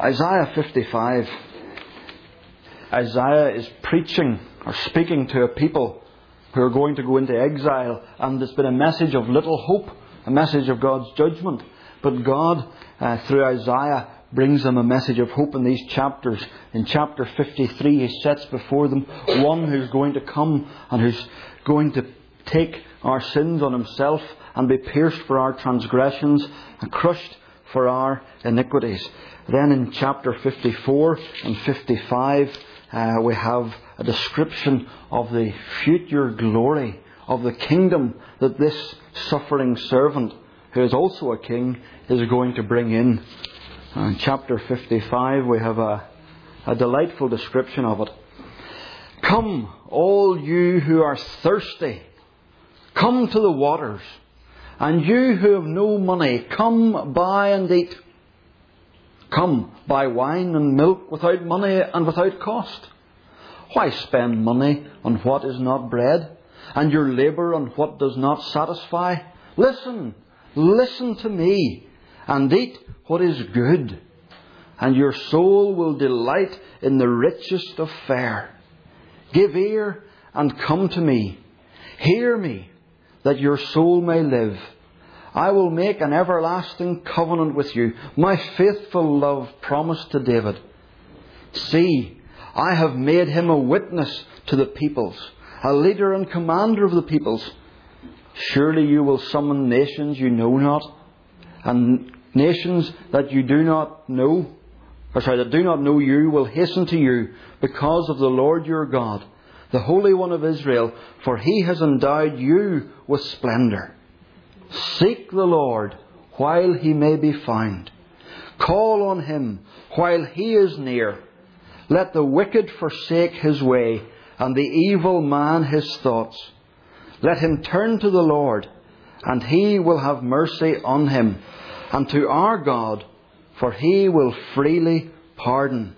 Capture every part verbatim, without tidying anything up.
Isaiah fifty-five. Isaiah is preaching or speaking to a people who are going to go into exile, and there's been a message of little hope, a message of God's judgment. But God, uh, through Isaiah, brings them a message of hope in these chapters. In chapter fifty-three, He sets before them one who's going to come and who's going to take our sins on Himself and be pierced for our transgressions and crushed for our iniquities. Then in chapter fifty-four and fifty-five, uh, we have a description of the future glory of the kingdom that this suffering servant, who is also a king, is going to bring in. In chapter fifty-five, we have a, a delightful description of it. Come, all you who are thirsty, come to the waters. And you who have no money, come buy and eat. Come, buy wine and milk without money and without cost. Why spend money on what is not bread, and your labour on what does not satisfy? Listen, listen to me, and eat what is good, and your soul will delight in the richest of fare. Give ear and come to me. Hear me, that your soul may live. I will make an everlasting covenant with you, my faithful love promised to David. See, I have made him a witness to the peoples, a leader and commander of the peoples. Surely you will summon nations you know not, and nations that you do not know, or sorry, that do not know you will hasten to you because of the Lord your God, the Holy One of Israel, for He has endowed you with splendour. Seek the Lord while He may be found. Call on Him while He is near. Let the wicked forsake his way, and the evil man his thoughts. Let him turn to the Lord, and He will have mercy on him, and to our God, for He will freely pardon.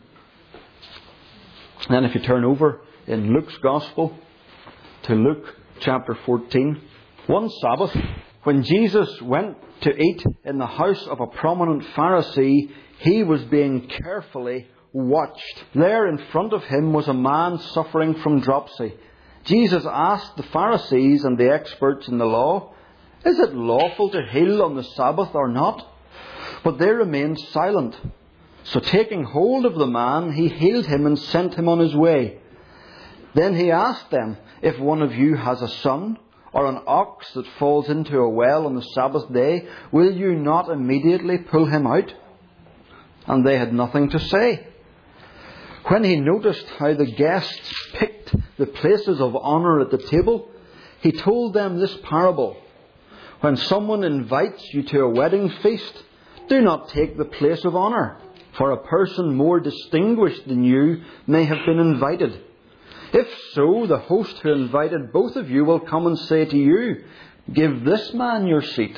And then if you turn over in Luke's Gospel to Luke chapter fourteen. One Sabbath, when Jesus went to eat in the house of a prominent Pharisee, He was being carefully watched. There in front of Him was a man suffering from dropsy. Jesus asked the Pharisees and the experts in the law, "Is it lawful to heal on the Sabbath or not?" But they remained silent. So taking hold of the man, He healed him and sent him on his way. Then He asked them, "If one of you has a son, or an ox that falls into a well on the Sabbath day, will you not immediately pull him out?" And they had nothing to say. When He noticed how the guests picked the places of honour at the table, He told them this parable. When someone invites you to a wedding feast, do not take the place of honour, for a person more distinguished than you may have been invited. If so, the host who invited both of you will come and say to you, "Give this man your seat."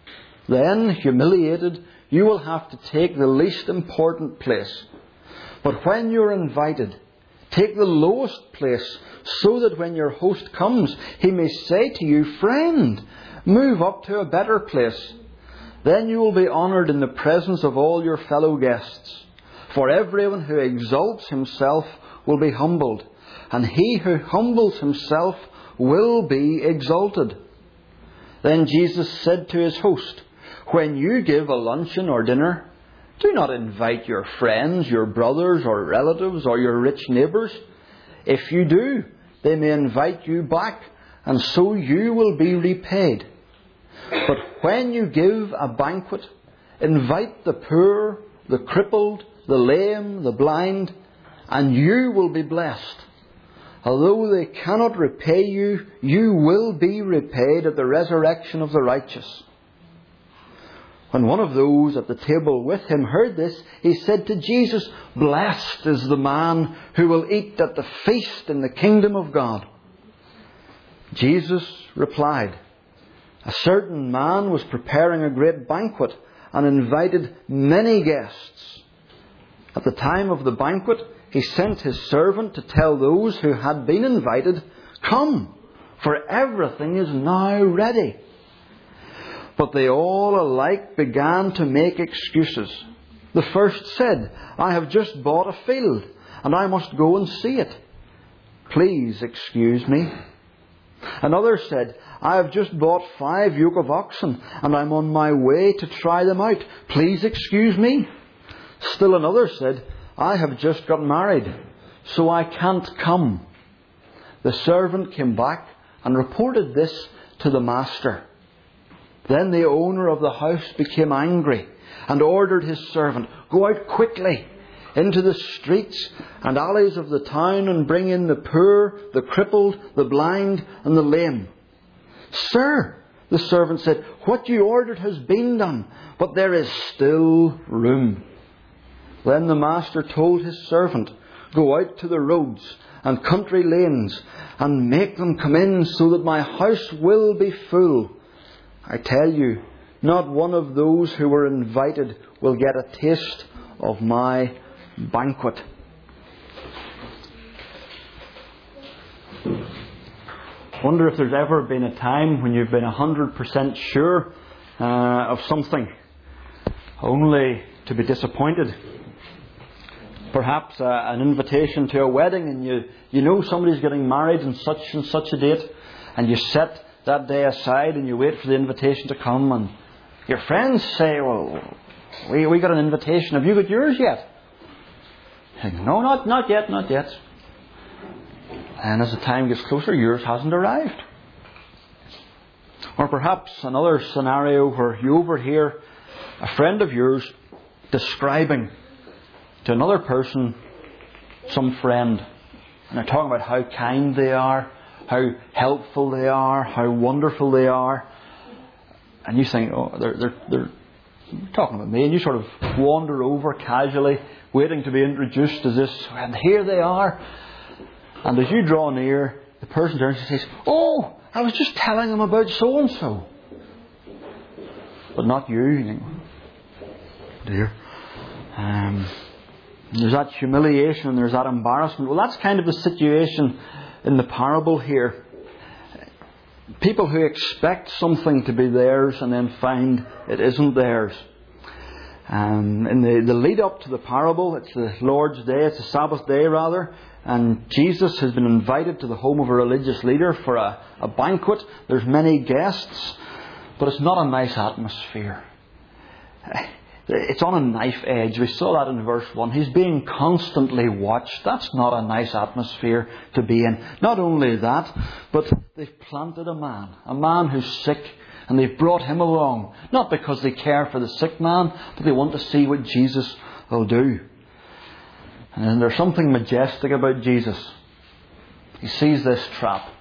Then, humiliated, you will have to take the least important place. But when you are invited, take the lowest place, so that when your host comes, he may say to you, "Friend, move up to a better place." Then you will be honoured in the presence of all your fellow guests. For everyone who exalts himself will be humbled, and he who humbles himself will be exalted. Then Jesus said to his host, "When you give a luncheon or dinner, do not invite your friends, your brothers or relatives or your rich neighbours. If you do, they may invite you back, and so you will be repaid. But when you give a banquet, invite the poor, the crippled, the lame, the blind, and you will be blessed. Although they cannot repay you, you will be repaid at the resurrection of the righteous." When one of those at the table with him heard this, he said to Jesus, "Blessed is the man who will eat at the feast in the kingdom of God." Jesus replied, "A certain man was preparing a great banquet and invited many guests. At the time of the banquet, he sent his servant to tell those who had been invited, 'Come, for everything is now ready.' But they all alike began to make excuses. The first said, I have just bought a field, and I must go and see it. Please excuse me. Another said, I have just bought five yoke of oxen, and I'm on my way to try them out. Please excuse me. Still another said, I have just got married, so I can't come. The servant came back and reported this to the master. Then the owner of the house became angry and ordered his servant, Go out quickly into the streets and alleys of the town and bring in the poor, the crippled, the blind and the lame. Sir, the servant said, what you ordered has been done, but there is still room. Then the master told his servant, Go out to the roads and country lanes and make them come in so that my house will be full. I tell you, not one of those who were invited will get a taste of my banquet. I wonder if there's ever been a time when you've been one hundred percent sure uh, of something, only to be disappointed. Perhaps uh, an invitation to a wedding, and you, you know somebody's getting married on such and such a date, and you set that day aside and you wait for the invitation to come, and your friends say, well, we, we got an invitation. Have you got yours yet? You think, no, not, not yet, not yet. And as the time gets closer, yours hasn't arrived. Or perhaps another scenario where you overhear a friend of yours describing to another person some friend. And they're talking about how kind they are, how helpful they are, how wonderful they are. And you think, oh, they're, they're, they're talking about me. And you sort of wander over casually, waiting to be introduced as this. And here they are. And as you draw near, the person turns and says, oh, I was just telling them about so-and-so. But not you. You think, dear. Um, there's that humiliation and there's that embarrassment. Well, that's kind of the situation in the parable here. People who expect something to be theirs and then find it isn't theirs. Um, in the, the lead up to the parable, it's the Lord's Day, it's the Sabbath day rather, and Jesus has been invited to the home of a religious leader for a, a banquet. There's many guests, but it's not a nice atmosphere. It's on a knife edge. We saw that in verse one. He's being constantly watched. That's not a nice atmosphere to be in. Not only that, but they've planted a man, a man who's sick, and they've brought him along. Not because they care for the sick man, but they want to see what Jesus will do. And there's something majestic about Jesus. He sees this trap.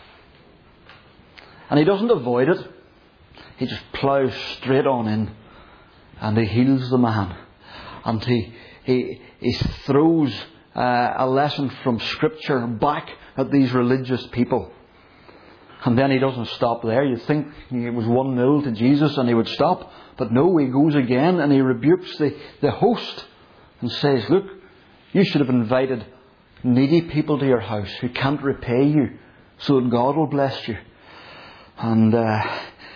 And he doesn't avoid it. He just ploughs straight on in. And he heals the man. And he he, he throws uh, a lesson from Scripture back at these religious people. And then he doesn't stop there. You'd think it was one nil to Jesus and he would stop. But no, he goes again and he rebukes the, the host and says, look, you should have invited needy people to your house who can't repay you so that God will bless you. And uh,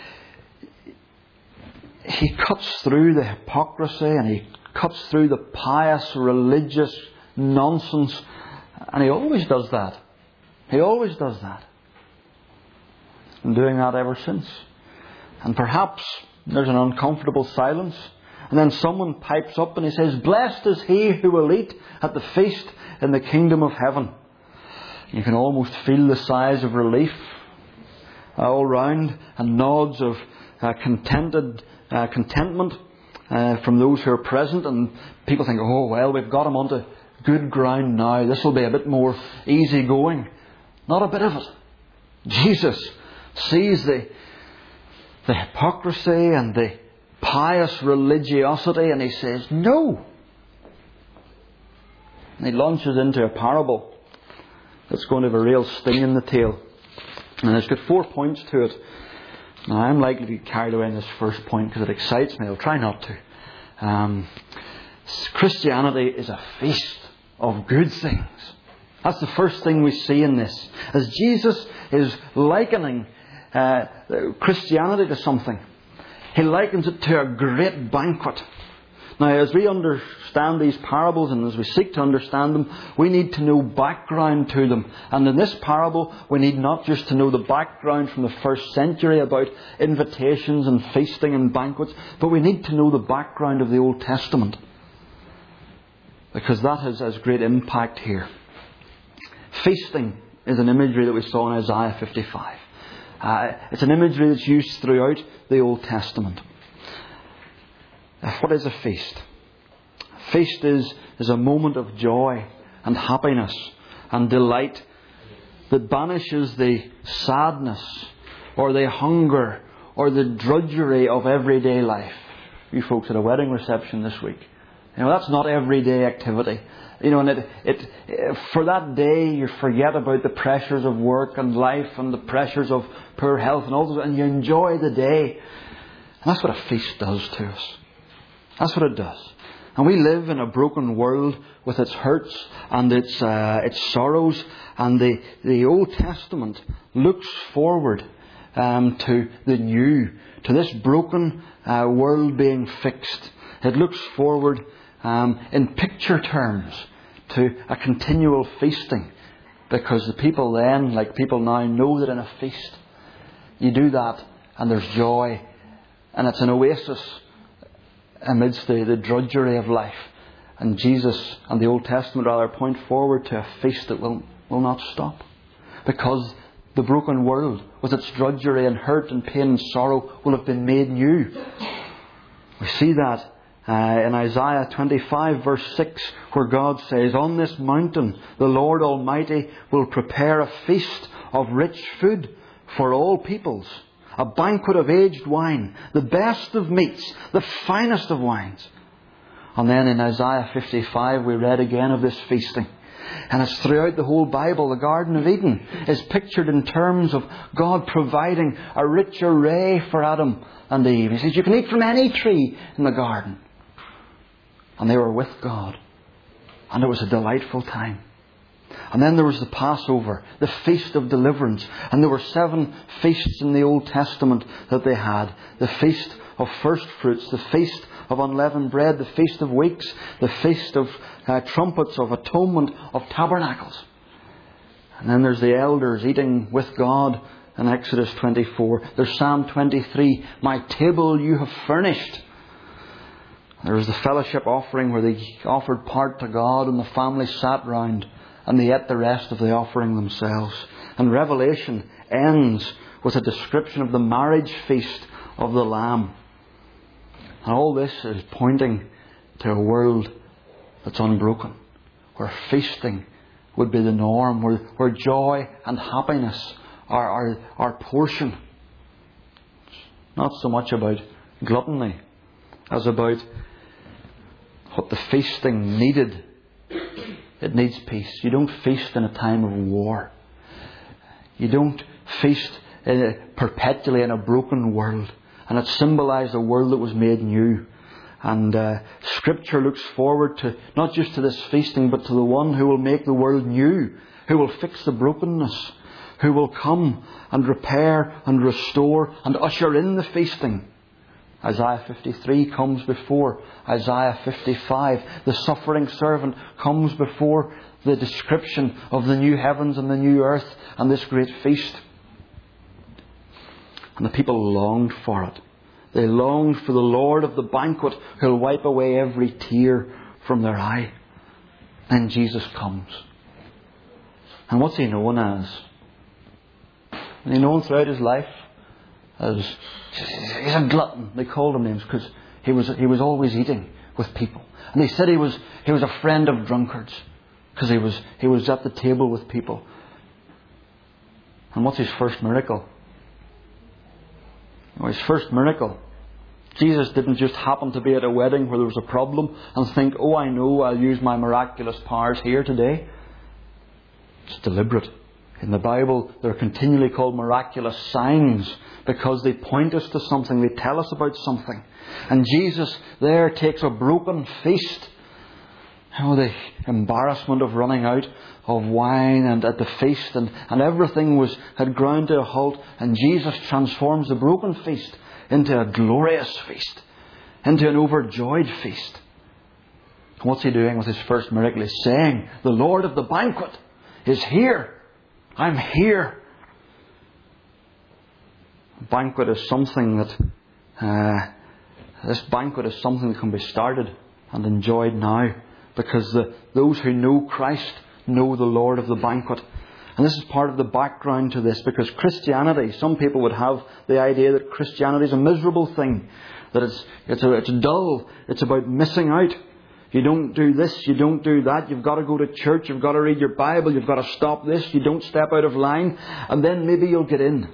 he cuts through the hypocrisy and he cuts through the pious religious nonsense. And he always does that. He always does that. He's been doing that ever since. And perhaps there's an uncomfortable silence. And then someone pipes up and he says, blessed is he who will eat at the feast in the kingdom of heaven. You can almost feel the sighs of relief all round and nods of uh, contented uh, contentment uh, from those who are present. And people think, oh, well, we've got him onto good ground now. This will be a bit more easy going. Not a bit of it. Jesus sees the, the hypocrisy and the pious religiosity and he says, no. And he launches into a parable that's going to have a real sting in the tail. And it's got four points to it. Now, I'm likely to get carried away in this first point because it excites me. I'll try not to. Um, Christianity is a feast of good things. That's the first thing we see in this. As Jesus is likening uh, Christianity to something, he likens it to a great banquet. Now, as we understand these parables and as we seek to understand them, we need to know background to them. And in this parable, we need not just to know the background from the first century about invitations and feasting and banquets, but we need to know the background of the Old Testament. Because that has, has great impact here. Feasting is an imagery that we saw in Isaiah fifty-five. Uh, it's an imagery that's used throughout the Old Testament. What is a feast? A feast is, is a moment of joy and happiness and delight that banishes the sadness or the hunger or the drudgery of everyday life. You folks at a wedding reception this week, you know, that's not everyday activity. You know, and it, it, for that day you forget about the pressures of work and life and the pressures of poor health and all those, and you enjoy the day. And that's what a feast does to us. That's what it does. And we live in a broken world with its hurts and its uh, its sorrows. And the, the Old Testament looks forward um, to the new, to this broken uh, world being fixed. It looks forward um, in picture terms to a continual feasting. Because the people then, like people now, know that in a feast you do that and there's joy. And it's an oasis amidst the, the drudgery of life. And Jesus and the Old Testament rather point forward to a feast that will, will not stop. Because the broken world, with its drudgery and hurt and pain and sorrow, will have been made new. We see that uh, in Isaiah twenty-five verse six, where God says, "On this mountain the Lord Almighty will prepare a feast of rich food for all peoples. A banquet of aged wine, the best of meats, the finest of wines." And then in Isaiah fifty-five we read again of this feasting. And it's throughout the whole Bible. The Garden of Eden is pictured in terms of God providing a rich array for Adam and Eve. He says, you can eat from any tree in the garden. And they were with God. And it was a delightful time. And then there was the Passover, the Feast of Deliverance. And there were seven feasts in the Old Testament that they had. The Feast of First Fruits, the Feast of Unleavened Bread, the Feast of Weeks, the Feast of uh, Trumpets, of Atonement, of Tabernacles. And then there's the elders eating with God in Exodus twenty-four. There's Psalm twenty-three, "My table you have furnished." There was the fellowship offering where they offered part to God and the family sat round and they ate the rest of the offering themselves. And Revelation ends with a description of the marriage feast of the Lamb. And all this is pointing to a world that's unbroken, where feasting would be the norm, where, where joy and happiness are our, our portion. It's not so much about gluttony as about what the feasting needed. It needs peace. You don't feast in a time of war. You don't feast in a, perpetually in a broken world. And it symbolised a world that was made new. And uh, Scripture looks forward to not just to this feasting, but to the one who will make the world new, who will fix the brokenness, who will come and repair and restore and usher in the feasting. Isaiah fifty-three comes before Isaiah fifty-five. The suffering servant comes before the description of the new heavens and the new earth and this great feast. And the people longed for it. They longed for the Lord of the banquet who will wipe away every tear from their eye. And Jesus comes. And what's he known as? And he known throughout his life as, he's a glutton. They called him names because he was he was always eating with people. And they said he was he was a friend of drunkards because he was he was at the table with people. And what's his first miracle? Well, his first miracle. Jesus didn't just happen to be at a wedding where there was a problem and think, oh, I know, I'll use my miraculous powers here today. It's deliberate. In the Bible, they're continually called miraculous signs because they point us to something. They tell us about something. And Jesus there takes a broken feast. Oh, the embarrassment of running out of wine and at the feast and, and everything was had ground to a halt. And Jesus transforms the broken feast into a glorious feast, into an overjoyed feast. What's He doing with His first miracle? He's saying, the Lord of the banquet is here. I'm here. A banquet is something that, uh, this banquet is something that can be started and enjoyed now. Because the, those who know Christ know the Lord of the banquet. And this is part of the background to this, because Christianity, some people would have the idea that Christianity is a miserable thing. That it's, it's, a, it's dull. It's about missing out. You don't do this, you don't do that. You've got to go to church, you've got to read your Bible, you've got to stop this, you don't step out of line, and then maybe you'll get in.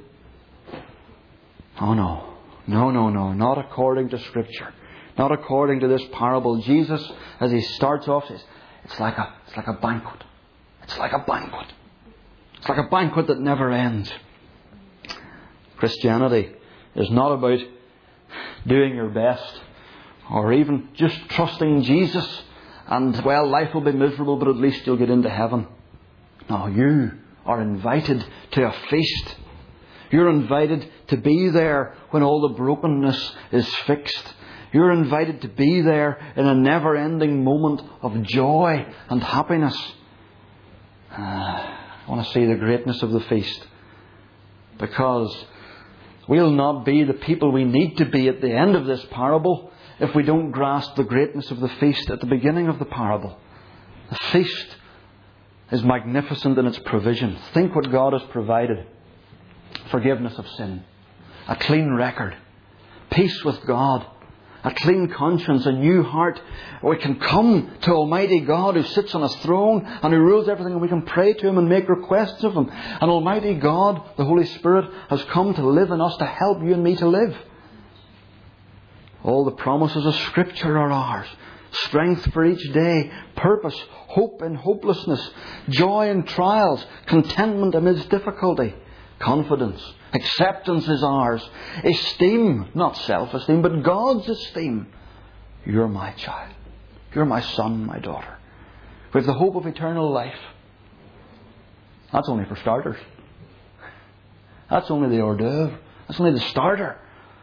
Oh no. No, no, no. Not according to Scripture. Not according to this parable. Jesus, as He starts off, says, it's like a, it's like a banquet. It's like a banquet. It's like a banquet that never ends. Christianity is not about doing your best, or even just trusting Jesus and, well, life will be miserable, but at least you'll get into heaven. No, you are invited to a feast. You're invited to be there when all the brokenness is fixed. You're invited to be there in a never-ending moment of joy and happiness. Uh, I want to see the greatness of the feast, because we'll not be the people we need to be at the end of this parable if we don't grasp the greatness of the feast at the beginning of the parable. The feast is magnificent in its provision. Think what God has provided. Forgiveness of sin, a clean record, peace with God, a clean conscience, a new heart. We can come to Almighty God who sits on His throne and who rules everything, and we can pray to Him and make requests of Him. And Almighty God, the Holy Spirit, has come to live in us to help you and me to live. All the promises of Scripture are ours. Strength for each day, purpose, hope in hopelessness, joy in trials, contentment amidst difficulty, confidence, acceptance is ours, esteem, not self-esteem, but God's esteem. You're my child. You're my son, my daughter. We have the hope of eternal life. That's only for starters. That's only the hors d'oeuvre. That's only the starter.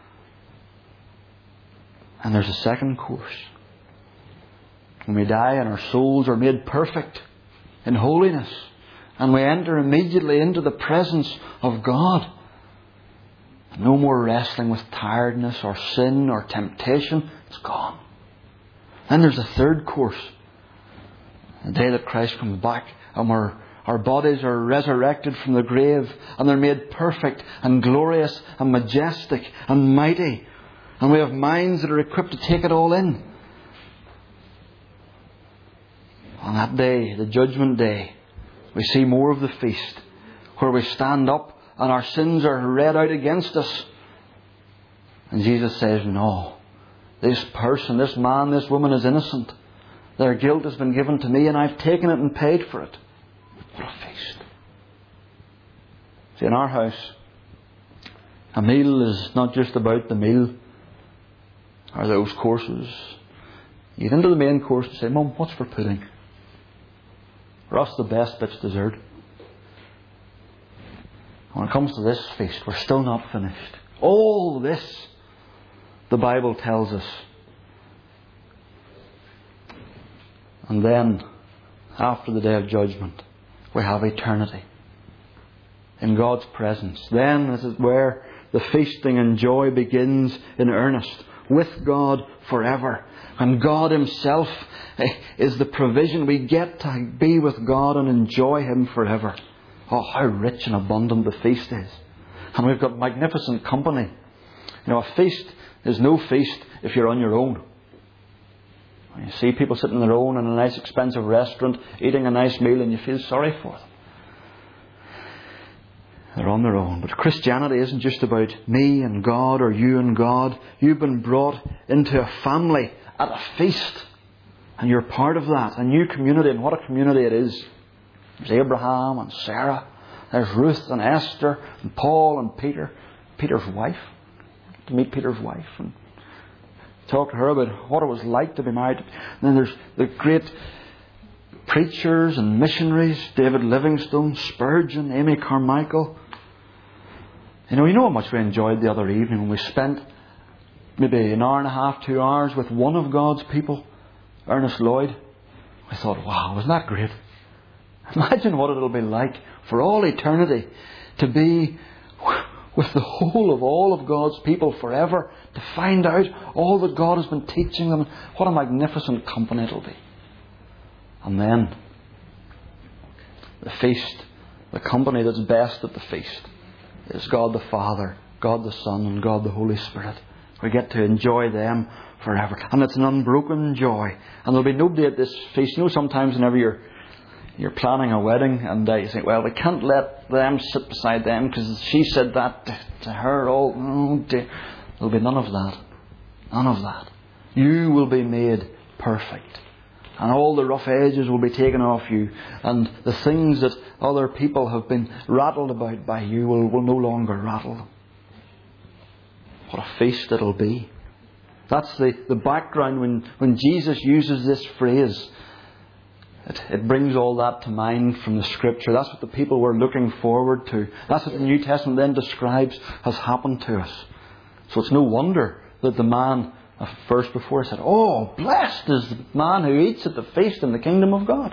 And there's a second course. When we die and our souls are made perfect in holiness, and we enter immediately into the presence of God. No more wrestling with tiredness or sin or temptation. It's gone. Then there's a third course. The day that Christ comes back and we're, our bodies are resurrected from the grave, and they're made perfect and glorious and majestic and mighty. And we have minds that are equipped to take it all in. On that day, the judgment day, we see more of the feast, where we stand up and our sins are read out against us. And Jesus says, no, this person, this man, this woman is innocent. Their guilt has been given to me and I've taken it and paid for it. What a feast. See, in our house, a meal is not just about the meal or those courses. You get into the main course and say, Mum, what's for pudding? For us, the best bit's dessert. When it comes to this feast, we're still not finished. All this, the Bible tells us. And then, after the day of judgment, we have eternity in God's presence. Then, this is where the feasting and joy begins in earnest, with God forever. And God Himself is the provision. We get to be with God and enjoy Him forever. Oh, how rich and abundant the feast is. And we've got magnificent company. You know, a feast is no feast if you're on your own. You see people sitting on their own in a nice expensive restaurant, eating a nice meal, and you feel sorry for them. They're on their own. But Christianity isn't just about me and God or you and God. You've been brought into a family at a feast. And you're part of that. A new community. And what a community it is. There's Abraham and Sarah. There's Ruth and Esther and Paul and Peter. Peter's wife. To meet Peter's wife and talk to her about what it was like to be married. And then there's the great preachers and missionaries. David Livingstone, Spurgeon, Amy Carmichael. You know, you know how much we enjoyed the other evening when we spent maybe an hour and a half, two hours with one of God's people. Ernest Lloyd. I thought, wow, wasn't that great? Imagine what it'll be like for all eternity to be with the whole of all of God's people forever, to find out all that God has been teaching them. What a magnificent company it'll be. And then the feast, the company that's best at the feast, is God the Father, God the Son, and God the Holy Spirit. We get to enjoy them forever. And it's an unbroken joy. And there'll be nobody at this feast. You know, sometimes whenever you're you're planning a wedding and uh, you think, well, we can't let them sit beside them because she said that to, to her. Oh, oh dear. There'll be none of that. None of that. You will be made perfect. And all the rough edges will be taken off you. And the things that other people have been rattled about by you will, will no longer rattle them. What a feast it'll be. That's the, the background when, when Jesus uses this phrase. It, it brings all that to mind from the Scripture. That's what the people were looking forward to. That's what the New Testament then describes has happened to us. So it's no wonder that the man, a verse before, said, oh, blessed is the man who eats at the feast in the kingdom of God.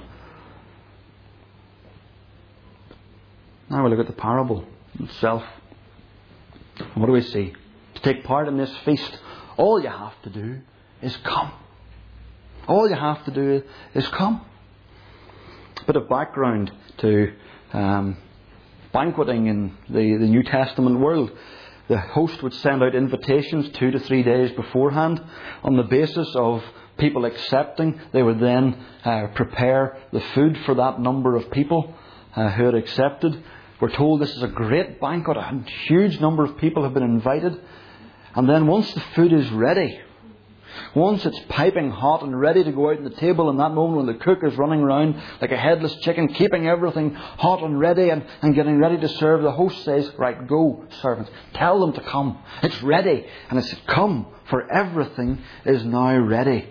Now we look at the parable itself. What do we see? To take part in this feast, all you have to do is come. All you have to do is come. A bit of background to um, banqueting in the, the New Testament world. The host would send out invitations two to three days beforehand. On the basis of people accepting, they would then uh, prepare the food for that number of people uh, who had accepted. We're told this is a great banquet. A huge number of people have been invited. And then once the food is ready, once it's piping hot and ready to go out on the table, in that moment when the cook is running around like a headless chicken, keeping everything hot and ready and, and getting ready to serve, the host says, right, go, servants. Tell them to come. It's ready. And it's come, for everything is now ready.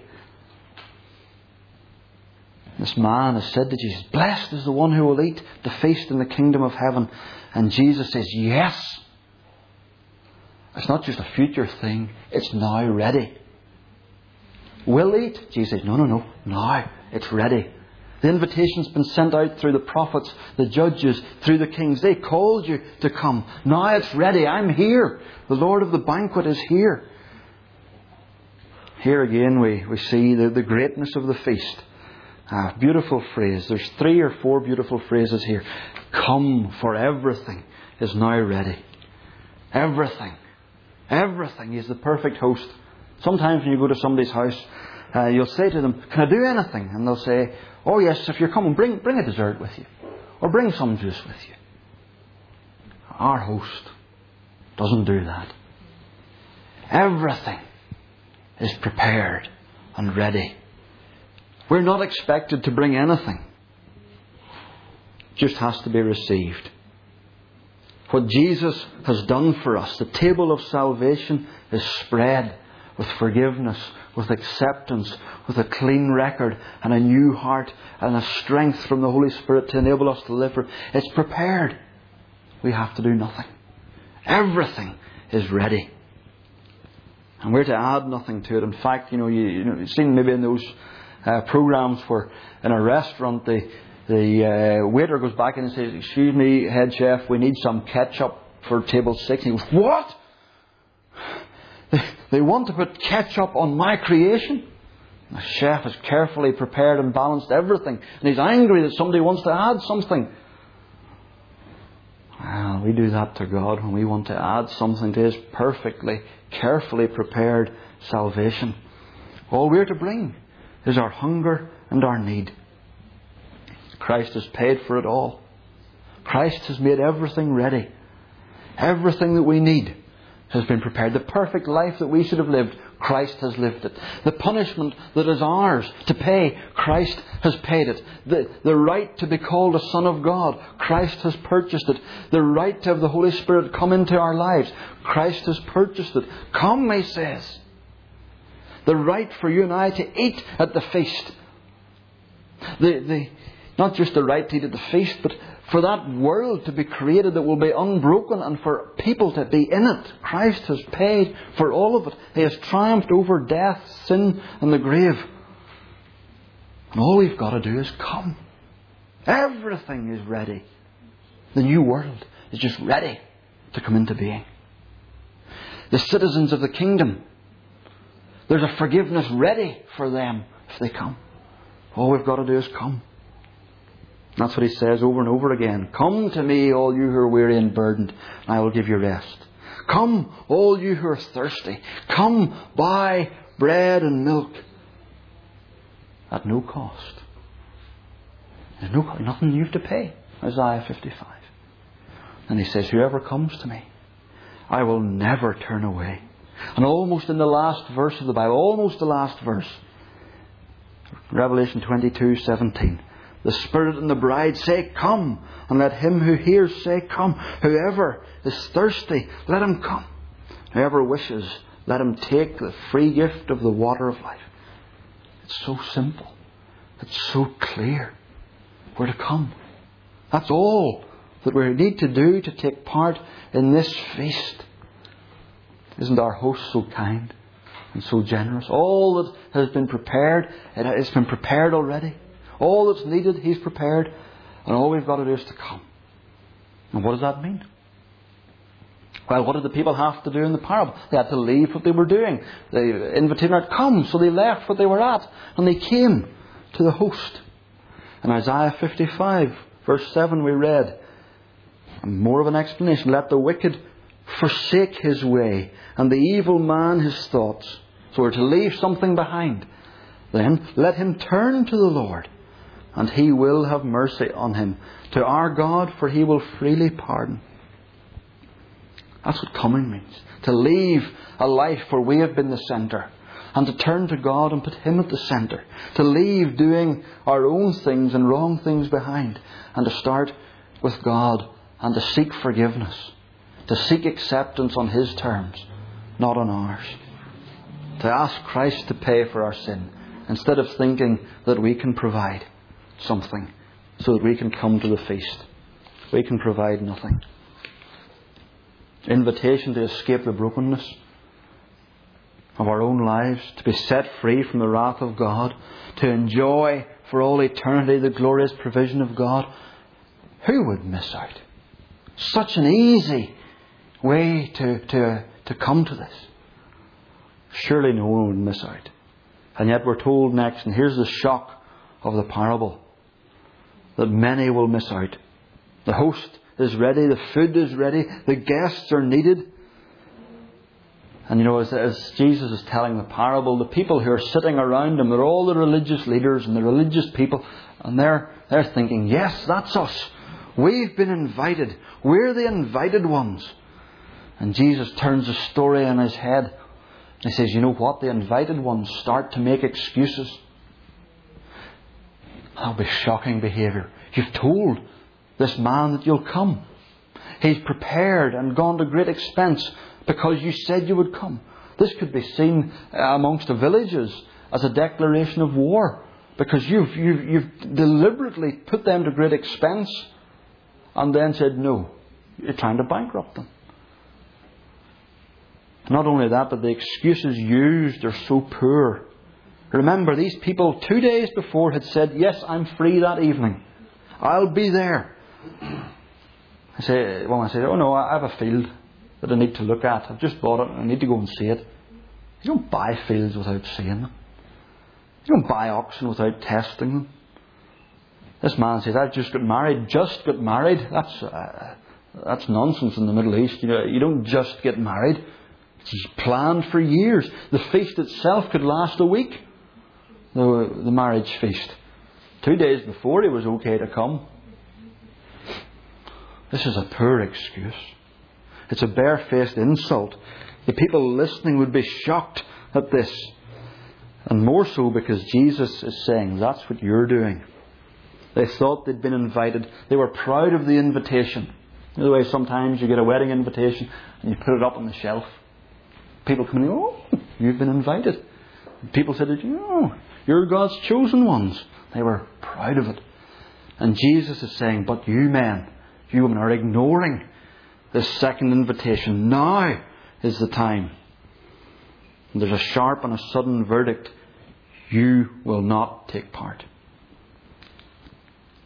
This man has said to Jesus, blessed is the one who will eat the feast in the kingdom of heaven. And Jesus says, yes. It's not just a future thing. It's now ready. Will eat? Jesus says, no, no, no. Now. It's ready. The invitation's been sent out through the prophets, the judges, through the kings. They called you to come. Now it's ready. I'm here. The Lord of the banquet is here. Here again we, we see the, the greatness of the feast. Ah, beautiful phrase. There's three or four beautiful phrases here. Come, for everything is now ready. Everything. Everything. He's the perfect host. Sometimes when you go to somebody's house, uh, you'll say to them, can I do anything? And they'll say, oh yes, if you're coming, bring, bring a dessert with you. Or bring some juice with you. Our host doesn't do that. Everything is prepared and ready. We're not expected to bring anything. It just has to be received. What Jesus has done for us, the table of salvation is spread with forgiveness, with acceptance, with a clean record and a new heart and a strength from the Holy Spirit to enable us to live for. It's prepared. We have to do nothing. Everything is ready. And we're to add nothing to it. In fact, you know, you, you know, you've seen maybe in those uh, programs where in a restaurant the the uh, waiter goes back in and says, excuse me, head chef, we need some ketchup for table six. And he goes, what? They, they want to put ketchup on my creation? The chef has carefully prepared and balanced everything. And he's angry that somebody wants to add something. Well, we do that to God when we want to add something to His perfectly, carefully prepared salvation. All we're to bring is our hunger and our need. Christ has paid for it all. Christ has made everything ready. Everything that we need has been prepared. The perfect life that we should have lived, Christ has lived it. The punishment that is ours to pay, Christ has paid it. The, the right to be called a son of God, Christ has purchased it. The right to have the Holy Spirit come into our lives, Christ has purchased it. Come, He says. The right for you and I to eat at the feast. The, the, not just the right to eat at the feast, but for that world to be created that will be unbroken and for people to be in it. Christ has paid for all of it. He has triumphed over death, sin and the grave. And all we've got to do is come. Everything is ready. The new world is just ready to come into being. The citizens of the kingdom, there's a forgiveness ready for them if they come. All we've got to do is come. That's what he says over and over again. Come to me, all you who are weary and burdened, and I will give you rest. Come, all you who are thirsty. Come, buy bread and milk at no cost. There's no, nothing you have to pay. Isaiah fifty-five. And he says, whoever comes to me, I will never turn away. And almost in the last verse of the Bible, almost the last verse, Revelation twenty-two seventeen. The Spirit and the bride say, come. And let him who hears say, come. Whoever is thirsty, let him come. Whoever wishes, let him take the free gift of the water of life. It's so simple. It's so clear. We're to come. That's all that we need to do to take part in this feast. Isn't our host so kind and so generous? All that has been prepared, it has been prepared already. All that's needed, He's prepared. And all we've got to do is to come. And what does that mean? Well, what did the people have to do in the parable? They had to leave what they were doing. The invitation had come, so they left what they were at. And they came to the host. In Isaiah fifty-five, verse seven, we read, and more of an explanation, let the wicked forsake his way, and the evil man his thoughts. So we're to leave something behind. Then let him turn to the Lord, and He will have mercy on him. To our God, for He will freely pardon. That's what coming means. To leave a life where we have been the centre, and to turn to God and put Him at the centre. To leave doing our own things and wrong things behind, and to start with God and to seek forgiveness. To seek acceptance on His terms, not on ours. To ask Christ to pay for our sin, instead of thinking that we can provide something so that we can come to the feast. We can provide nothing. Invitation to escape the brokenness of our own lives, to be set free from the wrath of God, to enjoy for all eternity the glorious provision of God. Who would miss out? Such an easy way to, to, to come to this. Surely no one would miss out. And yet we're told next, and here's the shock of the parable, that many will miss out. The host is ready, the food is ready, the guests are needed. And you know, as, as Jesus is telling the parable, the people who are sitting around Him, they're all the religious leaders and the religious people, and they're, they're thinking, yes, that's us. We've been invited. We're the invited ones. And Jesus turns the story on His head. He says, you know what? The invited ones start to make excuses. That'll be shocking behaviour. You've told this man that you'll come. He's prepared and gone to great expense because you said you would come. This could be seen amongst the villages as a declaration of war, because you've, you've, you've deliberately put them to great expense and then said no. You're trying to bankrupt them. Not only that, but the excuses used are so poor. Remember, these people two days before had said, yes, I'm free that evening. I'll be there. I say, well, I say, oh no, I have a field that I need to look at. I've just bought it and I need to go and see it. You don't buy fields without seeing them. You don't buy oxen without testing them. This man says, I've just got married. Just got married? That's uh, that's nonsense in the Middle East. You know, you don't just get married. It's planned for years. The feast itself could last a week. The, the marriage feast. Two days before he was okay to come. This is a poor excuse. It's a barefaced insult. The people listening would be shocked at this. And more so because Jesus is saying, that's what you're doing. They thought they'd been invited. They were proud of the invitation. You know the way sometimes you get a wedding invitation and you put it up on the shelf. People come in and go, oh, you've been invited. And people said, oh, you're God's chosen ones. They were proud of it. And Jesus is saying, but you men, you women are ignoring this second invitation. Now is the time. And there's a sharp and a sudden verdict. You will not take part.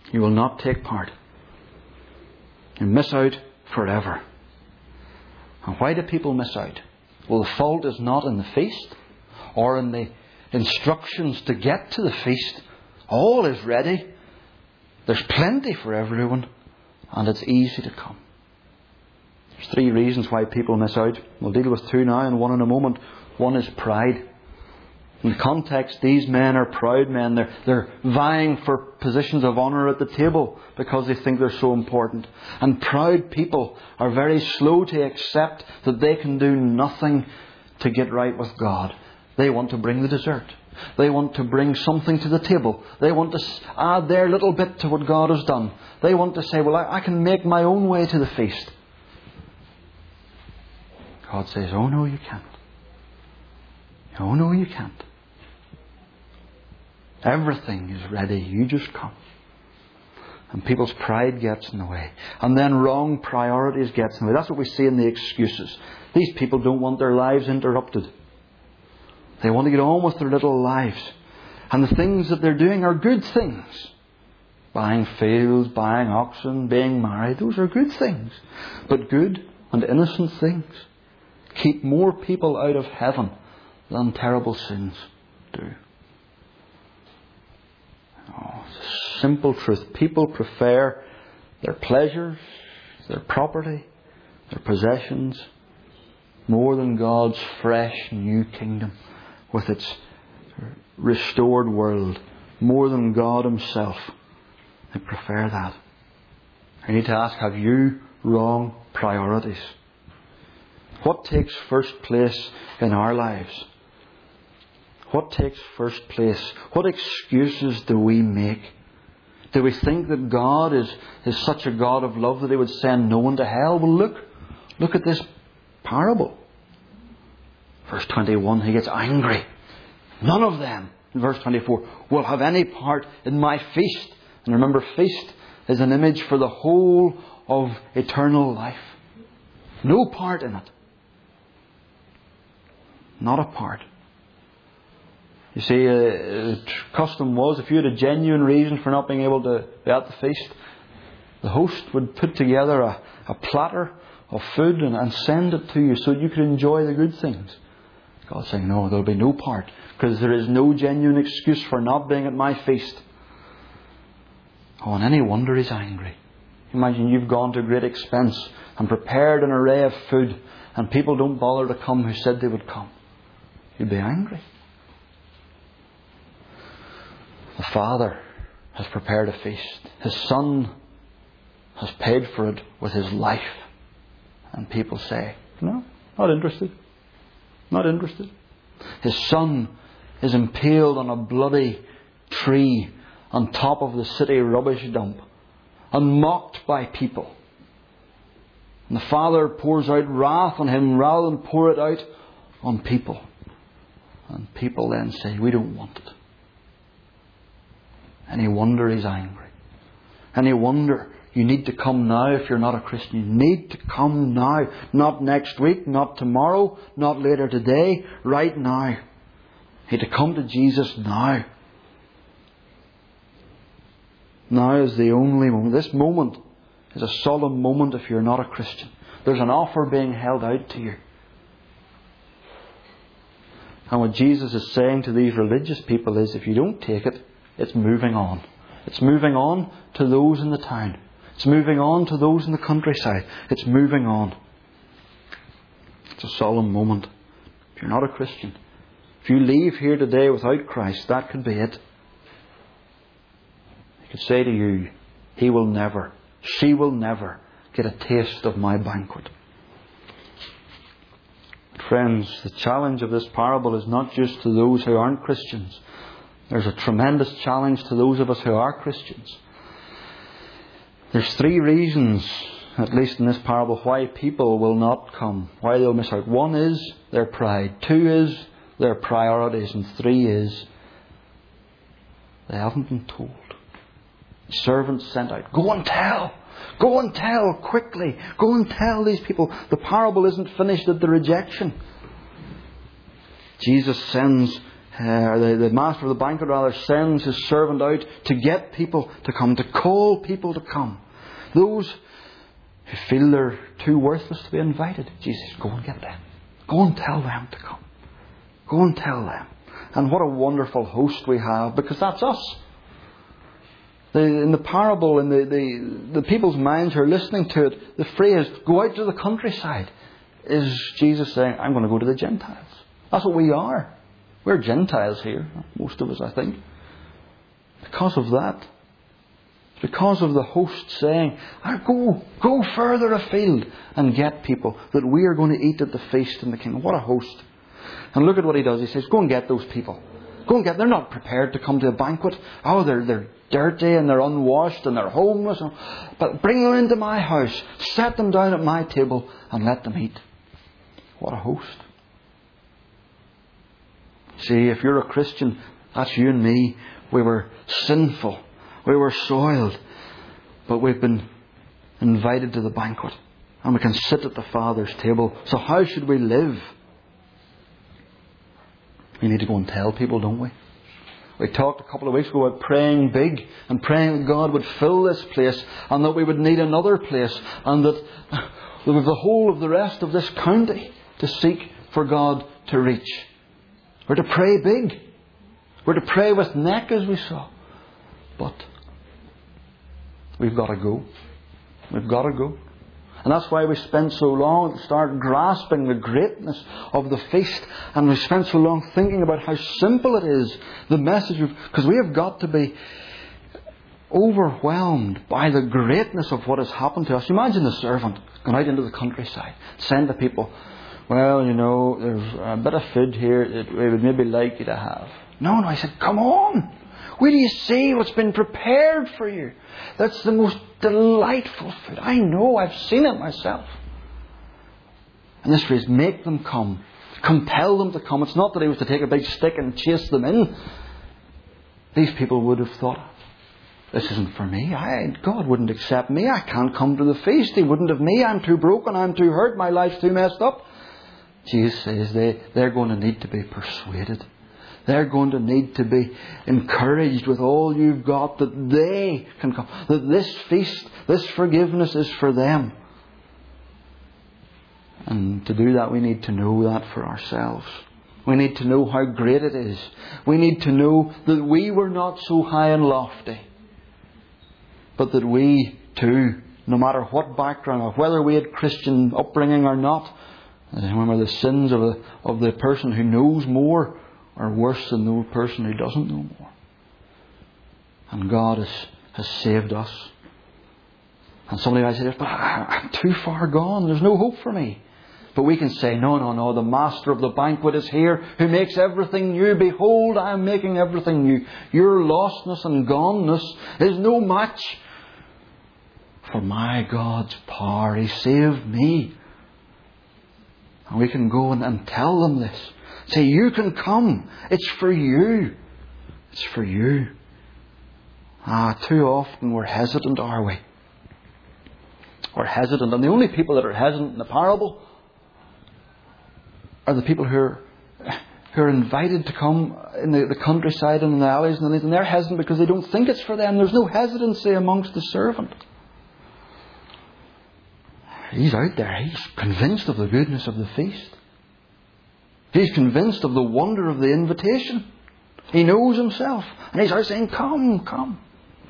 You will not take part. You miss out forever. And why do people miss out? Well, the fault is not in the feast or in the instructions to get to the feast. All is ready. There's plenty for everyone, and it's easy to come. There's three reasons why people miss out. We'll deal with two now and one in a moment. One is pride. In context, these men are proud men. They're, they're vying for positions of honour at the table because they think they're so important. And proud people are very slow to accept that they can do nothing to get right with God. They want to bring the dessert. They want to bring something to the table. They want to add their little bit to what God has done. They want to say, well, I, I can make my own way to the feast. God says, oh no, you can't. Oh no, you can't. Everything is ready. You just come. And people's pride gets in the way. And then wrong priorities gets in the way. That's what we see in the excuses. These people don't want their lives interrupted. They want to get on with their little lives. And the things that they're doing are good things. Buying fields, buying oxen, being married. Those are good things. But good and innocent things keep more people out of heaven than terrible sins do. Oh, it's a simple truth. People prefer their pleasures, their property, their possessions, more than God's fresh new kingdom with its restored world, more than God Himself. They prefer that. I need to ask, have you wrong priorities? What takes first place in our lives? What takes first place? What excuses do we make? Do we think that God is, is such a God of love that He would send no one to hell? Well, look, look at this parable. Verse twenty-one, He gets angry. None of them, in verse twenty-four, will have any part in my feast. And remember, feast is an image for the whole of eternal life. No part in it. Not a part. You see, uh, the custom was, if you had a genuine reason for not being able to be at the feast, the host would put together a, a platter of food and, and send it to you so that you could enjoy the good things. God's saying, no, there will be no part, because there is no genuine excuse for not being at my feast. Oh, and any wonder He's angry. Imagine you've gone to great expense and prepared an array of food, and people don't bother to come who said they would come. You'd be angry. The Father has prepared a feast. His Son has paid for it with His life. And people say, no, not interested. Not interested. His Son is impaled on a bloody tree on top of the city rubbish dump and mocked by people. And the Father pours out wrath on Him rather than pour it out on people. And people then say, we don't want it. Any wonder He's angry? Any wonder you need to come now if you're not a Christian? You need to come now. Not next week, not tomorrow, not later today. Right now. You need to come to Jesus now. Now is the only moment. This moment is a solemn moment if you're not a Christian. There's an offer being held out to you. And what Jesus is saying to these religious people is, if you don't take it, it's moving on. It's moving on to those in the town. It's moving on to those in the countryside. It's moving on. It's a solemn moment. If you're not a Christian, if you leave here today without Christ, that could be it. I could say to you, he will never, she will never get a taste of my banquet. Friends, the challenge of this parable is not just to those who aren't Christians. There's a tremendous challenge to those of us who are Christians. There's three reasons, at least in this parable, why people will not come, why they'll miss out. One is their pride. Two is their priorities. And three is they haven't been told. Servants sent out. Go and tell. Go and tell quickly. Go and tell these people. The parable isn't finished at the rejection. Jesus sends uh, the, the master of the banquet rather sends his servant out to get people to come, to call people to come. Those who feel they're too worthless to be invited, Jesus, go and get them. Go and tell them to come. Go and tell them. And what a wonderful host we have, because that's us. The, in the parable, in the, the, the people's minds who are listening to it, the phrase, go out to the countryside, is Jesus saying, I'm going to go to the Gentiles. That's what we are. We're Gentiles here, most of us, I think. Because of that. Because of the host saying, ah, go, go further afield and get people that we are going to eat at the feast in the kingdom. What a host. And look at what he does. He says, go and get those people. Go and get, they're not prepared to come to a banquet. Oh, they're, they're dirty and they're unwashed and they're homeless. But bring them into my house. Set them down at my table and let them eat. What a host. See, if you're a Christian, that's you and me. We were sinful. We were soiled. But we've been invited to the banquet. And we can sit at the Father's table. So how should we live? We need to go and tell people, don't we? We talked a couple of weeks ago about praying big and praying that God would fill this place and that we would need another place and that we have the whole of the rest of this county to seek for God to reach. We're to pray big. We're to pray with neck, as we saw. But we've got to go. We've got to go. And that's why we spent so long to start grasping the greatness of the feast. And we spent so long thinking about how simple it is, the message of... Because we have got to be overwhelmed by the greatness of what has happened to us. Imagine the servant going out into the countryside, saying to people, well, you know, there's a bit of food here that we would maybe like you to have. No, no, I said, come on. Where do you see what's been prepared for you? That's the most delightful food. I know, I've seen it myself. And this phrase, make them come. Compel them to come. It's not that he was to take a big stick and chase them in. These people would have thought, this isn't for me. I, God wouldn't accept me. I can't come to the feast. He wouldn't have me. I'm too broken. I'm too hurt. My life's too messed up. Jesus says they, they're going to need to be persuaded. They're going to need to be encouraged with all you've got that they can come. That this feast, this forgiveness is for them. And to do that we need to know that for ourselves. We need to know how great it is. We need to know that we were not so high and lofty. But that we too, no matter what background or whether we had Christian upbringing or not, remember the sins of the, of the person who knows more are worse than the person who doesn't know more. And God has, has saved us. And somebody might say, but I'm too far gone. There's no hope for me. But we can say, no, no, no. The master of the banquet is here who makes everything new. Behold, I am making everything new. Your lostness and goneness is no match for my God's power. He saved me. And we can go and, and tell them this. Say, you can come. It's for you. It's for you. Ah, too often we're hesitant, are we? We're hesitant. And the only people that are hesitant in the parable are the people who are, who are invited to come in the, the countryside and in the alleys and the lanes. And they're hesitant because they don't think it's for them. There's no hesitancy amongst the servant. He's out there. He's convinced of the goodness of the feast. He's convinced of the wonder of the invitation. He knows himself. And he's out saying, come, come.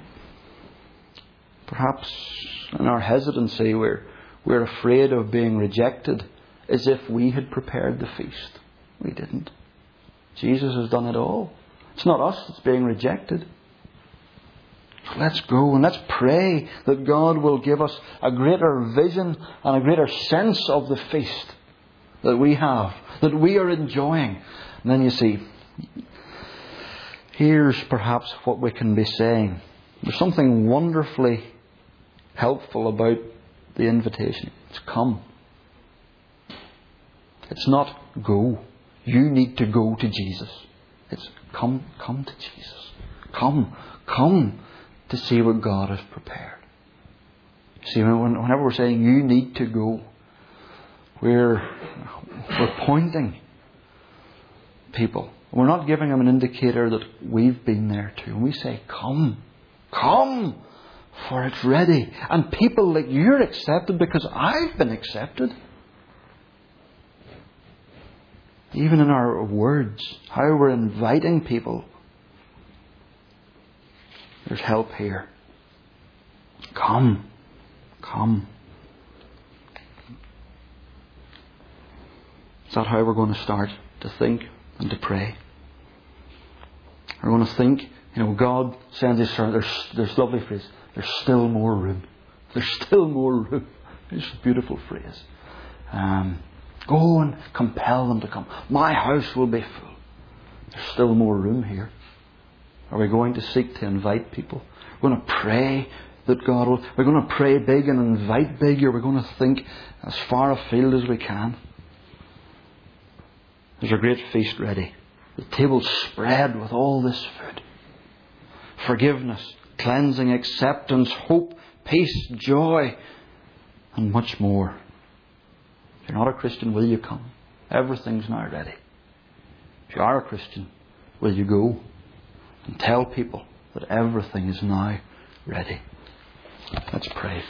Perhaps in our hesitancy we're, we're afraid of being rejected as if we had prepared the feast. We didn't. Jesus has done it all. It's not us that's being rejected. So let's go and let's pray that God will give us a greater vision and a greater sense of the feast that we have, that we are enjoying. And then you see, here's perhaps what we can be saying. There's something wonderfully helpful about the invitation. It's come. It's not go. You need to go to Jesus. It's come, come to Jesus. Come, come to see what God has prepared. See, whenever we're saying you need to go, we're, we're pointing people We're not giving them an indicator that we've been there too. And we say, come, come, for it's ready. And people, like, you're accepted because I've been accepted. Even in our words, how we're inviting people, there's help here. Come, come. Is that how we're going to start to think and to pray? We're going to think, you know, God sends His Son. There's, there's lovely phrase. There's still more room. There's still more room. It's a beautiful phrase. Um, go and compel them to come. My house will be full. There's still more room here. Are we going to seek to invite people? We're going to pray that God will... We're going to pray big and invite big, or we're going to think as far afield as we can. There's a great feast ready. The table's spread with all this food. Forgiveness, cleansing, acceptance, hope, peace, joy, and much more. If you're not a Christian, will you come? Everything's now ready. If you are a Christian, will you go and tell people that everything is now ready? Let's pray.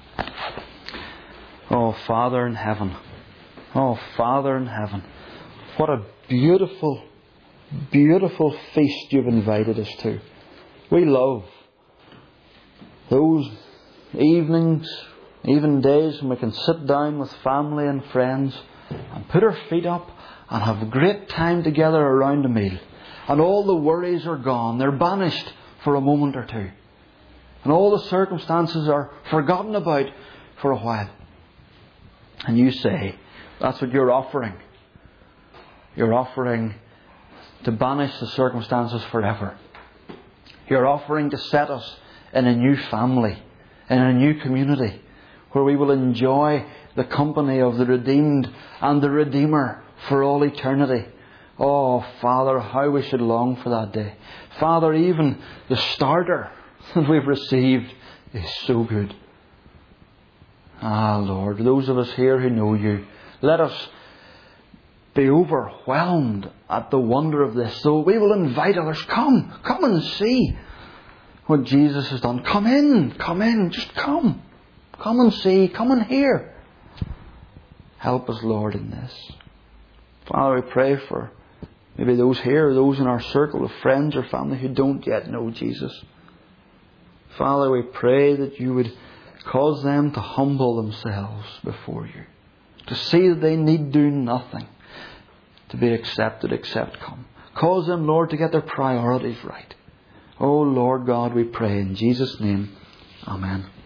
Oh, Father in heaven. Oh, Father in heaven. What a beautiful, beautiful feast you've invited us to. We love those evenings, even days when we can sit down with family and friends and put our feet up and have a great time together around a meal. And all the worries are gone. They're banished for a moment or two. And all the circumstances are forgotten about for a while. And you say, that's what you're offering. You're offering to banish the circumstances forever. You're offering to set us in a new family, in a new community, where we will enjoy the company of the redeemed and the Redeemer for all eternity. Oh, Father, how we should long for that day. Father, even the starter that we've received is so good. Ah, Lord, those of us here who know you, let us be overwhelmed at the wonder of this. So we will invite others. Come, come and see what Jesus has done. Come in, come in, just come. Come and see, come and hear. Help us, Lord, in this. Father, we pray for maybe those here, those in our circle of friends or family who don't yet know Jesus. Father, we pray that you would cause them to humble themselves before you, to see that they need do nothing to be accepted except come. Cause them, Lord, to get their priorities right. Oh, Lord God, we pray in Jesus' name. Amen.